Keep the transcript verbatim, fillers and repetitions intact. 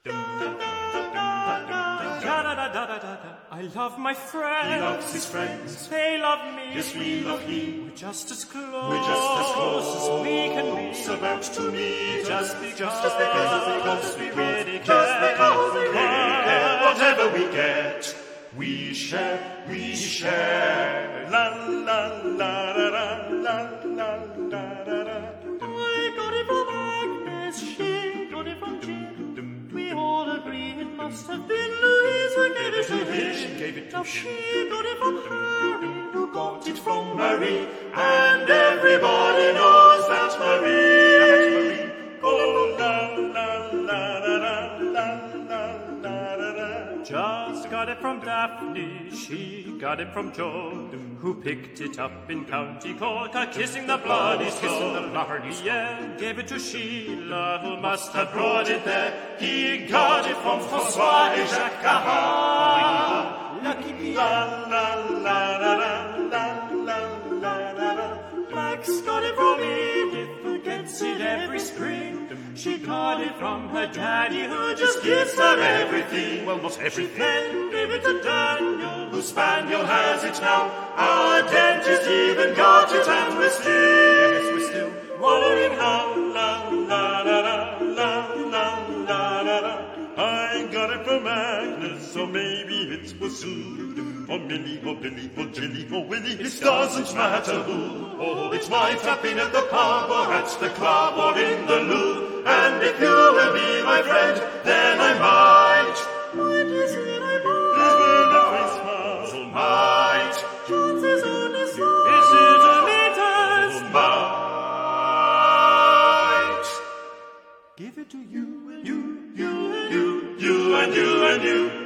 I love my friends. He loves his friends. They love me. Yes, we love him. We're just as close. We're just as close as we can be. It's about to meet. Just because, just because, because we really just care. because we really care. Whatever we get, we share, we share. La la la da da la la la da da. I got it from Agnes. She got it from Jim. We all agree it must have been Louise who gave it to him. She gave it to now him. she got it from Harry, who got it from Marie, and everybody knows that Marie, that Marie. Oh la la la da da la la la da da. Just got it from Daphne, she got it from Joe, who picked it up in County Cork, a kissing the bloody kissing the bloody yeah, gave it to Sheila, who must have brought it there. He got it from François et Jacques Caron. Lucky me. La la la la la la la la la. Max got it from Edith, who gets it every spring. She got it from her daddy, who just gives her everything. Well, not everything. She then gave it to Daniel, Whose spaniel has it now? Our dentist even got it, and we're still, yes, we're still wondering how. La la la la la la la la la. I got it from Agnes, or maybe it was Sue, or Millie, or Billy, or Jilly, or Willie. It doesn't matter who. Oh, it might have been at the pub, or at the club, or in the loo. And if you will be my friend, then I might. Might is it I Please win a Christmas, oh might. Chances only so. Is it a meters? oh might? Give it to you, you, You, you, you, and you, and you.